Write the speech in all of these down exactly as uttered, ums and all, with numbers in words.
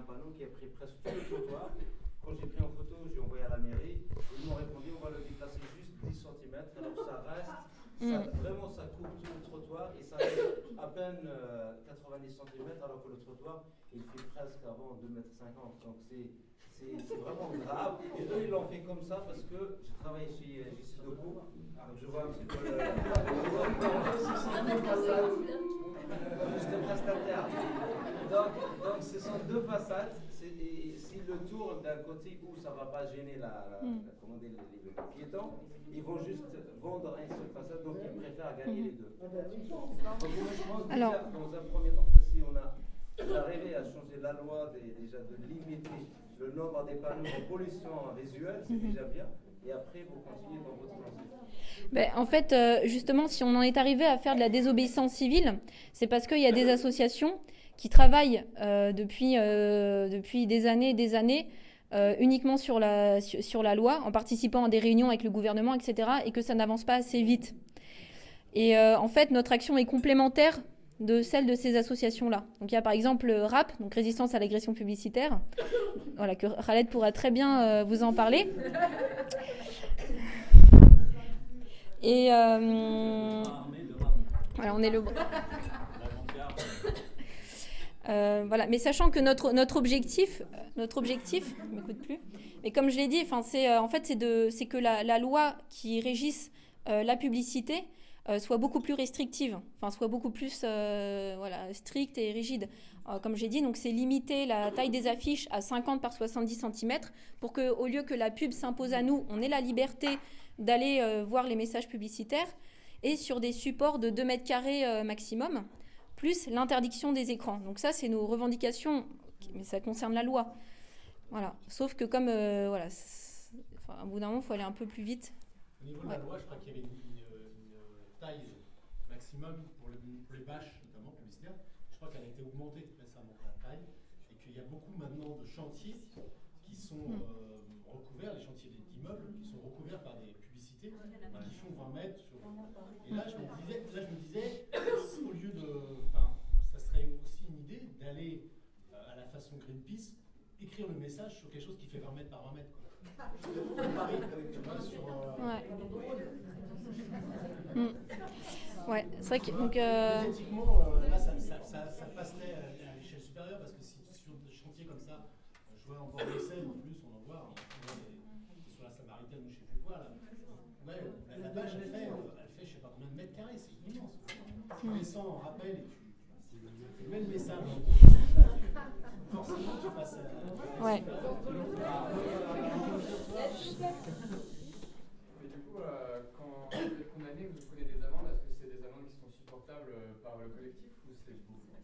un panneau qui a pris presque tout le trottoir. Quand j'ai pris en photo, j'ai envoyé à la mairie. Ils m'ont répondu, on va le déplacer juste dix centimètres. Alors ça reste, ça, Mm. vraiment ça coupe tout le trottoir et ça reste à peine euh, quatre-vingt-dix centimètres alors que le trottoir il fait presque avant deux mètres cinquante. Donc c'est, c'est, c'est vraiment grave. Et eux ils l'ont fait comme ça parce que je travaille chez J C Deco. Donc je vois un petit peu le... Juste prestataire. Donc, donc ce sont deux façades. C'est, et si le tour d'un côté où ça ne va pas gêner la, la, Mm. la, comment dire, les, les piétons, ils vont juste vendre une seule façade, donc ils préfèrent gagner Mm. les deux. Donc moi je pense déjà, Alors, dans un premier temps, si on a arrivé à changer la loi, des, déjà de limiter le nombre des panneaux en pollution visuelle, c'est Mhm. déjà bien. Et après, vous continuez dans votre lancée. ben, en fait, euh, justement, si on en est arrivé à faire de la désobéissance civile, c'est parce qu'il y a des associations qui travaillent euh, depuis, euh, depuis des années et des années euh, uniquement sur la, sur, sur la loi, en participant à des réunions avec le gouvernement, et cetera, et que ça n'avance pas assez vite. Et euh, en fait, notre action est complémentaire de celle de ces associations-là. Donc il y a par exemple le R A P, donc Résistance à l'agression publicitaire, voilà, que Khaled pourra très bien euh, vous en parler. Et euh, voilà, on est le... Euh, voilà, mais sachant que notre, notre objectif, notre objectif, je m'écoute plus, mais comme je l'ai dit, c'est, euh, en fait, c'est, de, c'est que la, la loi qui régisse euh, la publicité euh, soit beaucoup plus restrictive, enfin soit beaucoup plus euh, voilà, stricte et rigide. Euh, comme j'ai dit, donc c'est limiter la taille des affiches à cinquante par soixante-dix centimètres pour qu'au lieu que la pub s'impose à nous, on ait la liberté d'aller euh, voir les messages publicitaires et sur des supports de deux mètres carrés euh, maximum, plus l'interdiction des écrans. Donc ça, c'est nos revendications, mais ça concerne la loi. Voilà. Sauf que comme, euh, voilà, enfin, à bout d'un moment, il faut aller un peu plus vite. Au niveau de ouais. la loi, je crois qu'il y avait une, une, une taille maximum pour, le, pour les bâches, notamment publicitaires. Je crois qu'elle a été augmentée récemment, la taille, et qu'il y a beaucoup maintenant de chantiers qui sont Mm. euh, recouverts, les chantiers d'immeubles, qui sont recouverts par des publicités qui font vingt mètres. Sur... Et là, je me disais, là, je me disais au lieu de... Enfin, ça serait aussi une idée d'aller euh, à la façon Greenpeace, écrire le message sur quelque chose qui fait vingt mètres par vingt mètres. Quoi. Paris, tu vois, sur... Euh... Ouais. Mm. Ouais, c'est vrai que... Donc, euh... Éthiquement, euh, là, ça, ça, ça, ça passerait à l'échelle supérieure, parce que si sur des chantiers comme ça, je vois en bord de Seine, en plus, on en voit, on voit des, sur la Samaritaine ou je sais plus quoi, là. Ouais, la, la bâche, elle fait, elle fait, je sais pas combien de mètres carrés, c'est immense. Tu Mm. descends en rappel et tu, tu mets le message. Forcément, tu passes à... Ouais. Mais du coup, euh, quand vous êtes condamné, vous prenez des amendes, est-ce que c'est des amendes qui sont supportables par le collectif ou c'est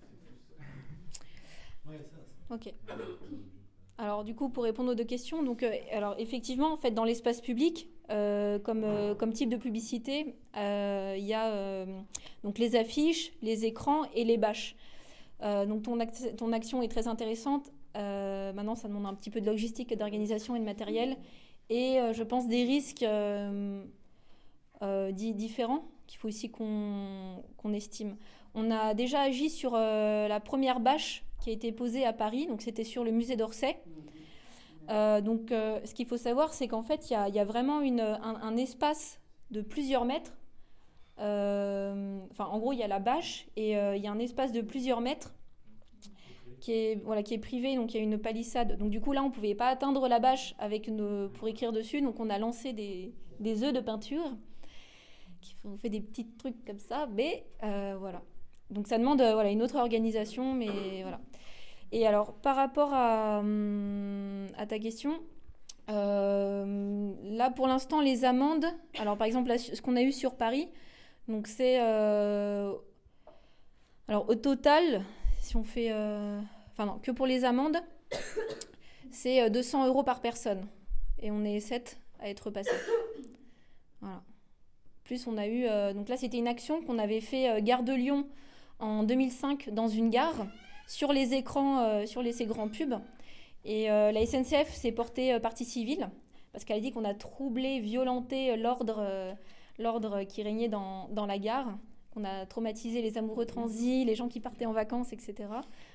plus... Ouais, ça, ça. Ok. Alors du coup, pour répondre aux deux questions, donc, euh, alors effectivement, en fait, dans l'espace public, euh, comme, euh, comme type de publicité, il euh, y a euh, donc les affiches, les écrans et les bâches. Euh, donc ton, ac- ton action est très intéressante. Euh, maintenant, ça demande un petit peu de logistique, d'organisation et de matériel. Et euh, je pense des risques euh, euh, di- différents qu'il faut aussi qu'on, qu'on estime. On a déjà agi sur euh, la première bâche qui a été posée à Paris, donc c'était sur le musée d'Orsay. Euh, donc euh, ce qu'il faut savoir, c'est qu'en fait, il y a, y a vraiment une, un, un espace de plusieurs mètres. Euh, enfin, en gros, il y a la bâche et il euh, y a un espace de plusieurs mètres qui est, voilà, qui est privé, donc il y a une palissade. Donc du coup, là, on ne pouvait pas atteindre la bâche avec une, pour écrire dessus, donc on a lancé des, des œufs de peinture. Qui font, on fait des petits trucs comme ça, mais euh, voilà. Donc ça demande euh, voilà, une autre organisation, mais voilà. Et alors, par rapport à, à ta question, euh, là, pour l'instant, les amendes, alors par exemple, là, ce qu'on a eu sur Paris, donc c'est... Euh, alors, au total, si on fait... Euh, enfin non, que pour les amendes, c'est deux cents euros par personne. Et on est sept à être passés. Voilà. Plus, on a eu... Euh, donc là, c'était une action qu'on avait fait euh, Gare de Lyon en deux mille cinq dans une gare, sur les écrans, euh, sur les, ces grands pubs. Et euh, la S N C F s'est portée euh, partie civile, parce qu'elle a dit qu'on a troublé, violenté l'ordre, euh, l'ordre qui régnait dans, dans la gare, qu'on a traumatisé les amoureux transis, les gens qui partaient en vacances, et cetera.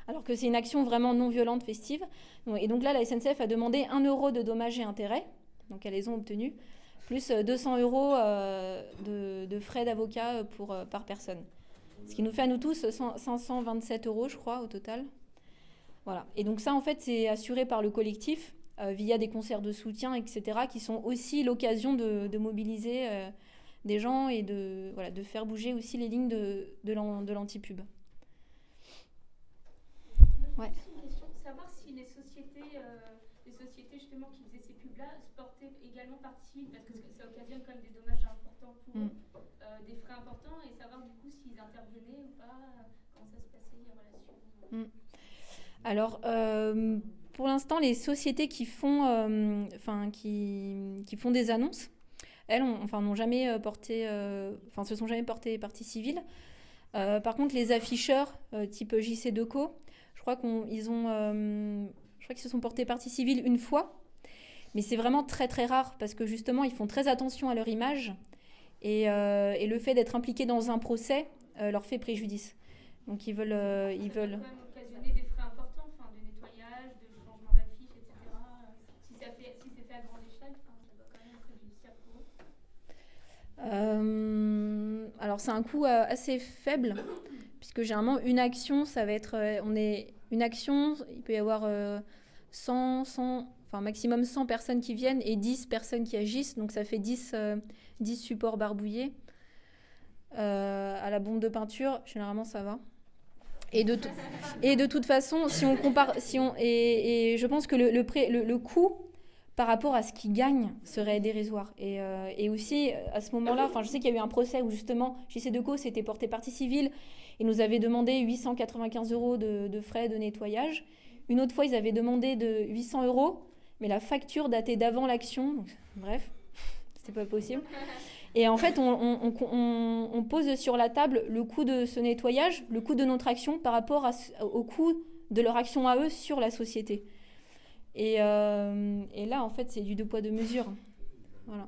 alors que c'est une action vraiment non violente, festive. Et donc là, la S N C F a demandé un euro de dommages et intérêts, donc elles les ont obtenus, plus deux cents euros euh, de, de frais d'avocat pour, euh, par personne. Ce qui nous fait à nous tous cinq cent vingt-sept euros, je crois, au total. Voilà. Et donc ça, en fait, c'est assuré par le collectif, euh, via des concerts de soutien, et cetera, qui sont aussi l'occasion de, de mobiliser euh, des gens et de, voilà, de faire bouger aussi les lignes de, de, l'an, de l'anti-pub. Ouais. Une question, savoir si les sociétés, euh, les sociétés justement qui faisaient ces pubs-là portaient également partie, parce que ça occasionne quand même des dommages importants pour eux, mm. euh, des frais importants, et savoir du coup s'ils intervenaient ou pas, comment ça se passait, les relations. Mm. Alors, euh, pour l'instant, les sociétés qui font, euh, enfin, qui, qui font des annonces, elles, ont, enfin, n'ont jamais porté, euh, enfin, se sont jamais portées partie civile. Euh, par contre, les afficheurs, euh, type J C Decaux, je crois qu'ils ont, euh, je crois qu'ils se sont portés partie civile une fois, mais c'est vraiment très très rare parce que justement, ils font très attention à leur image et, euh, et le fait d'être impliqués dans un procès euh, leur fait préjudice. Donc ils veulent, euh, ils ça veulent. peut quand même occasionner des frais importants, enfin, de nettoyage, de changement d'affiche, et cetera. Si, ça fait, si c'est fait à grande échelle, enfin, ça doit quand même être préjudiciable pour eux. Euh, alors c'est un coût euh, assez faible puisque généralement une action, ça va être, euh, on est une action, il peut y avoir euh, cent, cent, enfin maximum cent personnes qui viennent et dix personnes qui agissent, donc ça fait dix, euh, dix supports barbouillés. Euh, à la bombe de peinture, généralement ça va. Et de, t- et de toute façon, si on compare, si on, et, et je pense que le, le, pré, le, le coût par rapport à ce qu'ils gagnent serait dérisoire. Et, euh, et aussi, à ce moment-là, enfin, je sais qu'il y a eu un procès où justement, J C Decaux s'était porté partie civile et nous avait demandé huit cent quatre-vingt-quinze euros de, de frais de nettoyage. Une autre fois, ils avaient demandé de huit cents euros, mais la facture datait d'avant l'action. Donc, bref, c'était pas possible. Et en fait, on, on, on, on pose sur la table le coût de ce nettoyage, le coût de notre action par rapport à, au coût de leur action à eux sur la société. Et, euh, et là, en fait, c'est du deux poids, deux mesures. Voilà.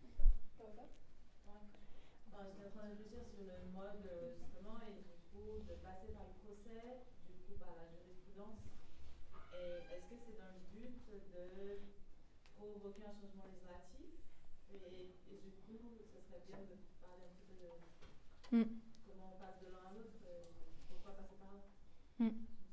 Mm. Comment on passe de l'un à l'autre, euh, pourquoi passer par là?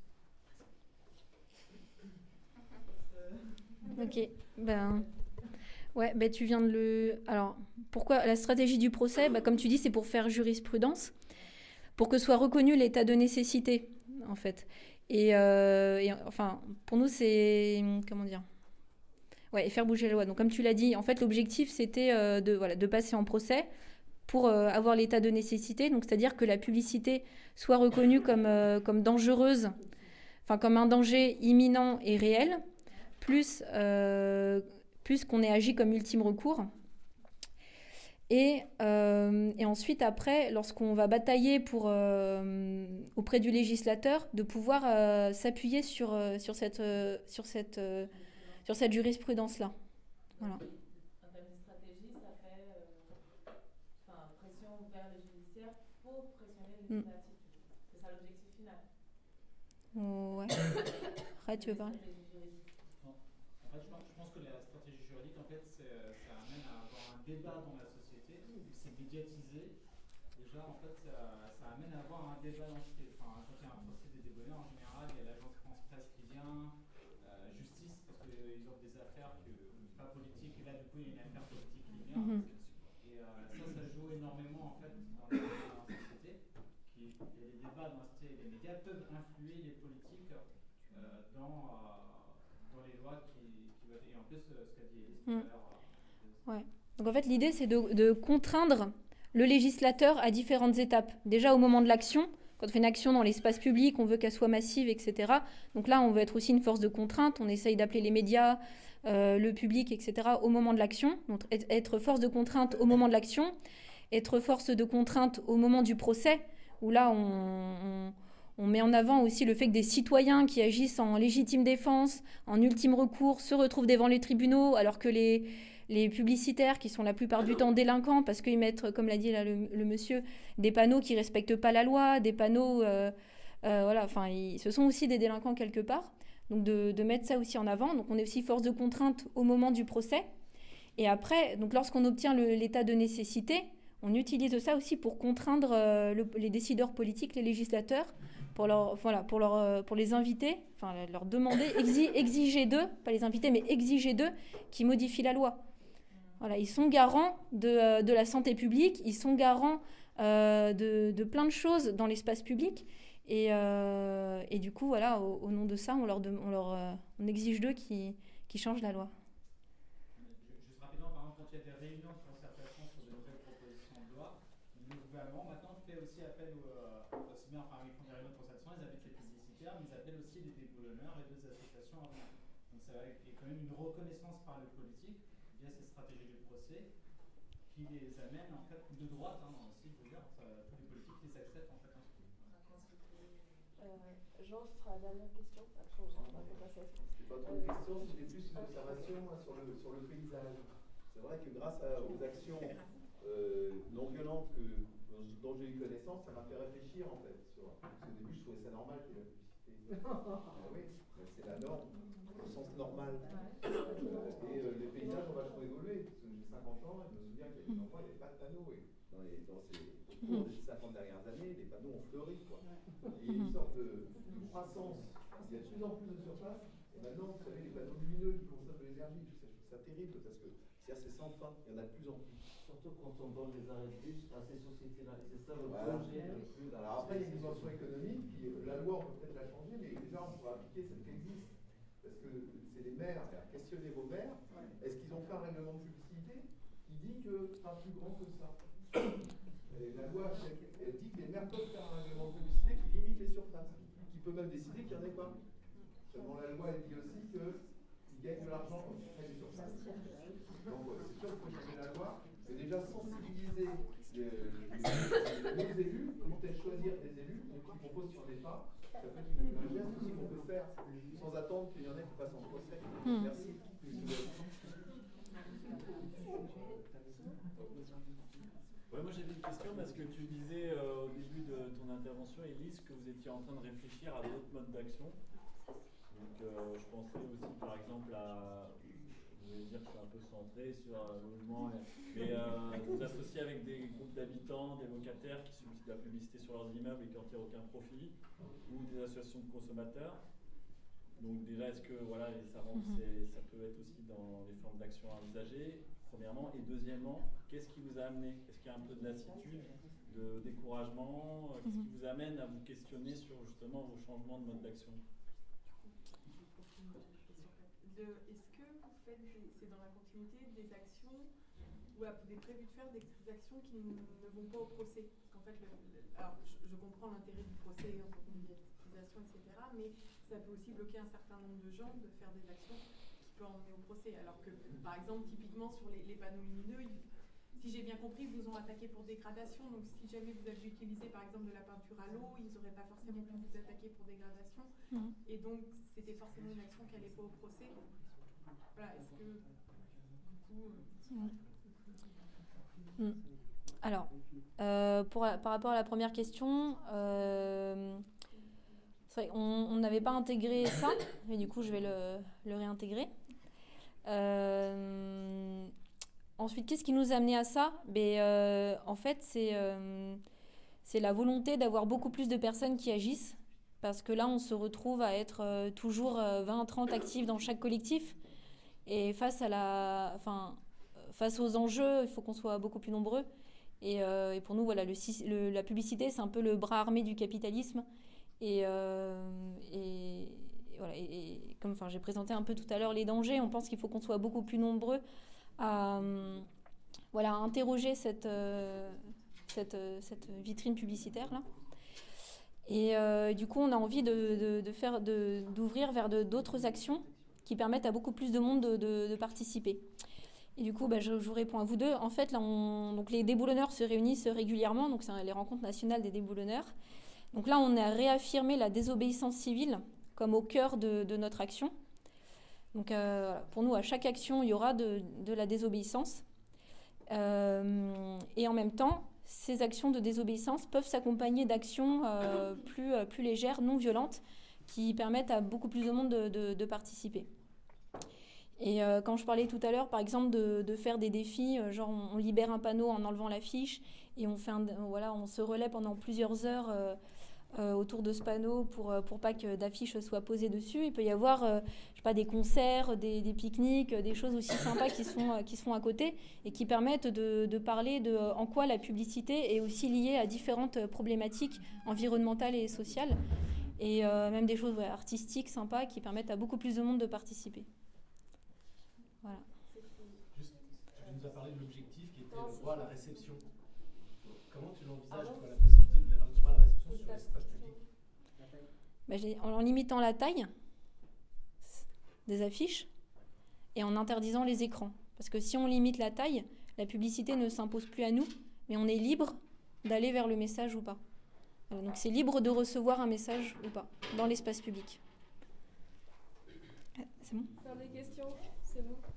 Mm. Ok, ben, ouais, ben tu viens de le... Alors, pourquoi la stratégie du procès, ben, comme tu dis, c'est pour faire jurisprudence, pour que soit reconnu l'état de nécessité, en fait. Et, euh, et enfin, pour nous, c'est... Comment dire? Ouais, et faire bouger la loi. Donc, comme tu l'as dit, en fait, l'objectif, c'était euh, de, voilà, de passer en procès pour euh, avoir l'état de nécessité, donc c'est-à-dire que la publicité soit reconnue comme, euh, comme dangereuse, enfin comme un danger imminent et réel, plus, euh, plus qu'on ait agi comme ultime recours. Et, euh, et ensuite, après, lorsqu'on va batailler pour, euh, auprès du législateur, de pouvoir euh, s'appuyer sur, euh, sur, cette, euh, sur, cette, euh, sur cette jurisprudence-là. Voilà. Mm. C'est ça l'objectif final. Ouais. Après, tu veux parler? Non. En fait, je pense que la stratégie juridique, en fait, ça amène à avoir un débat dans la société, c'est médiatisé. Déjà, en fait, ça, ça amène à avoir un débat dans la société. Enfin, quand il y a un procès des débonnés, en général, il y a l'agence France-Presse qui vient, euh, justice, parce qu'ils ont des affaires que, pas politiques, et là, du coup, il y a une affaire politique qui vient. Mm-hmm. Et euh, ça, ça joue énormément, en fait, dans la dans la société et les médias peuvent influer les politiques euh, dans, euh, dans les lois qui, qui votent. Et en plus, euh, ce qu'a dit Élise tout à l'heure. Euh, ouais. Donc en fait, l'idée, c'est de, de contraindre le législateur à différentes étapes. Déjà au moment de l'action, quand on fait une action dans l'espace public, on veut qu'elle soit massive, et cetera. Donc là, on veut être aussi une force de contrainte. On essaye d'appeler les médias, euh, le public, et cetera au moment de l'action. Donc être force de contrainte au moment de l'action, être force de contrainte au moment du procès, où là, on, on, on met en avant aussi le fait que des citoyens qui agissent en légitime défense, en ultime recours, se retrouvent devant les tribunaux, alors que les, les publicitaires, qui sont la plupart du temps délinquants, parce qu'ils mettent, comme l'a dit là, le, le monsieur, des panneaux qui ne respectent pas la loi, des panneaux euh, Euh, voilà, enfin, ils, ce sont aussi des délinquants quelque part. Donc de, de mettre ça aussi en avant. Donc on est aussi force de contrainte au moment du procès. Et après, donc lorsqu'on obtient le, l'état de nécessité, on utilise ça aussi pour contraindre euh, le, les décideurs politiques, les législateurs, pour, leur, voilà, pour, leur, euh, pour les inviter, enfin leur demander, exi, exiger d'eux, pas les inviter, mais exiger d'eux qu'ils modifient la loi. Voilà, ils sont garants de, euh, de la santé publique, ils sont garants euh, de, de plein de choses dans l'espace public. Et, euh, et du coup, voilà, au, au nom de ça, on, leur, de, on, leur, euh, on exige d'eux qu'ils, qu'ils changent la loi. Juste rapidement, par exemple, quand il y a des réunions de concertation sur de nouvelles propositions de loi, le gouvernement maintenant fait aussi appel aux, euh, aussi bien, enfin, ils font des réunions de concertation, ils invitent les publicitaires, mais ils appellent aussi des déboulonneurs et d'autres associations à venir. Donc ça va être quand même une reconnaissance par le politique via ces stratégies du procès qui les amène en fait de droite, hein, aussi, je veux dire, ça, tous les politiques les acceptent en fait. Hein. Euh, Jean, ce sera la dernière question. Après, on va passer à ça. C'était pas trop une question, c'était plus une observation moi, sur, le, sur le paysage. C'est vrai que grâce à, aux actions euh, non violentes que, dont j'ai eu connaissance, ça m'a fait réfléchir en fait. Sur, parce qu'au début, je trouvais ça normal qu'il y ait la publicité. Ah oui, c'est la norme, au sens normal. Euh, et euh, les paysages ont vachement évolué. Parce que j'ai cinquante ans, je me souviens qu'il y a des endroits, il n'y avait pas de panneaux. Et dans, les, dans ces, au cours des cinquante dernières années, les panneaux ont fleuri. Quoi. Et il y a une sorte de, de croissance. Il y a de plus en plus de surface. Et maintenant, vous savez, les panneaux lumineux qui consomment de l'énergie, je trouve ça terrible parce que c'est sans fin, il y en a de plus en plus. Surtout quand on donne les arrêts de bus à ces sociétés-là. Et c'est ça le Voilà. projet le plus. Alors après, il y a une dimension économique, qui, la loi, on peut peut-être la changer, mais déjà, on pourra appliquer celle qui existe. Parce que c'est les maires, questionnez vos maires, est-ce qu'ils ont fait un règlement de publicité qui dit que pas plus grand que ça? Et la loi, elle dit que les maires peuvent faire un règlement de publicité qui limite les surfaces, qui peut même décider qu'il n'y en ait pas. Seulement la loi, elle dit aussi qu'ils gagnent de l'argent quand ils créent des surfaces. Donc euh, c'est sûr qu'il faut changer la loi, mais déjà sensibiliser les, les, les élus, peut-être choisir des élus qui proposent sur des pas, ça peut être une, un geste aussi qu'on peut faire sans attendre qu'il y en ait qui passent en procès. Mmh. Merci. Ouais, moi j'avais une question parce que tu disais euh, au début de ton intervention, Élise, que vous étiez en train de réfléchir à d'autres modes d'action. Donc euh, je pensais aussi par exemple à, je vais dire que je suis un peu centré sur le mouvement, mais euh, vous associez avec des groupes d'habitants, des locataires qui subissent de la publicité sur leurs immeubles et qui n'en tirent aucun profit, ou des associations de consommateurs. Donc déjà, est-ce que voilà, ça, rentre, c'est, ça peut être aussi dans les formes d'action à envisager, premièrement, et deuxièmement, qu'est-ce qui vous a amené? Est-ce qu'il y a un peu de lassitude, de découragement? Qu'est-ce qui vous amène à vous questionner sur justement vos changements de mode d'action? De, est-ce que vous faites, des, c'est dans la continuité des actions, ou vous avez prévu de faire des actions qui ne, ne vont pas au procès? Parce qu'en fait, le, le, alors je, je comprends l'intérêt du procès en tant qu'utilisation, et cetera, mais ça peut aussi bloquer un certain nombre de gens de faire des actions qui peuvent emmener au procès. Alors que, par exemple, typiquement sur les, les panneaux lumineux, ils, si j'ai bien compris, ils vous ont attaqué pour dégradation. Donc, si jamais vous aviez utilisé, par exemple, de la peinture à l'eau, ils n'auraient pas forcément pu vous attaquer pour dégradation. Mmh. Et donc, c'était forcément une action qui n'allait pas au procès. Voilà, est-ce que, du coup... Euh... Mmh. Alors, euh, pour, par rapport à la première question, euh, c'est vrai, on n'avait pas intégré ça, mais du coup, je vais le, le réintégrer. Euh, ensuite, qu'est-ce qui nous a amené à ça? Ben, euh, en fait, c'est, euh, c'est la volonté d'avoir beaucoup plus de personnes qui agissent, parce que là, on se retrouve à être euh, toujours euh, vingt à trente actifs dans chaque collectif. Et face, à la, enfin, face aux enjeux, il faut qu'on soit beaucoup plus nombreux. Et, euh, et pour nous, voilà, le, le, la publicité, c'est un peu le bras armé du capitalisme. Et, euh, et, et, voilà, et, et comme enfin, j'ai présenté un peu tout à l'heure les dangers, on pense qu'il faut qu'on soit beaucoup plus nombreux à, euh, voilà, à interroger cette, euh, cette, cette vitrine publicitaire-là. Et euh, du coup, on a envie de, de, de faire, de, d'ouvrir vers de, d'autres actions qui permettent à beaucoup plus de monde de, de, de participer. Et du coup, bah, je, je vous réponds à vous deux. En fait, là, on, donc les déboulonneurs se réunissent régulièrement, donc c'est les rencontres nationales des déboulonneurs. Donc là, on a réaffirmé la désobéissance civile comme au cœur de, de notre action. Donc euh, pour nous, à chaque action, il y aura de, de la désobéissance. Euh, et en même temps, ces actions de désobéissance peuvent s'accompagner d'actions euh, plus, euh, plus légères, non violentes, qui permettent à beaucoup plus de monde de, de, de participer. Et euh, quand je parlais tout à l'heure, par exemple, de, de faire des défis, euh, genre on, on libère un panneau en enlevant l'affiche et on, fait un, voilà, on se relaie pendant plusieurs heures euh, euh, autour de ce panneau pour, pour pas que d'affiches soient posées dessus. Il peut y avoir euh, je sais pas, des concerts, des, des pique-niques, des choses aussi sympas qui se font, qui se font à côté et qui permettent de, de parler de en quoi la publicité est aussi liée à différentes problématiques environnementales et sociales. Et euh, même des choses ouais, artistiques, sympas, qui permettent à beaucoup plus de monde de participer. Voilà. Juste, tu nous as parlé de l'objectif qui était le droit à la réception. Comment tu l'envisages, toi, la possibilité de le droit à la réception sur l'espace public? Ben, j'ai, en, en limitant la taille des affiches et en interdisant les écrans. Parce que si on limite la taille, la publicité ne s'impose plus à nous, mais on est libre d'aller vers le message ou pas. Voilà, donc c'est libre de recevoir un message ou pas dans l'espace public. C'est bon ? Faire des questions, c'est bon.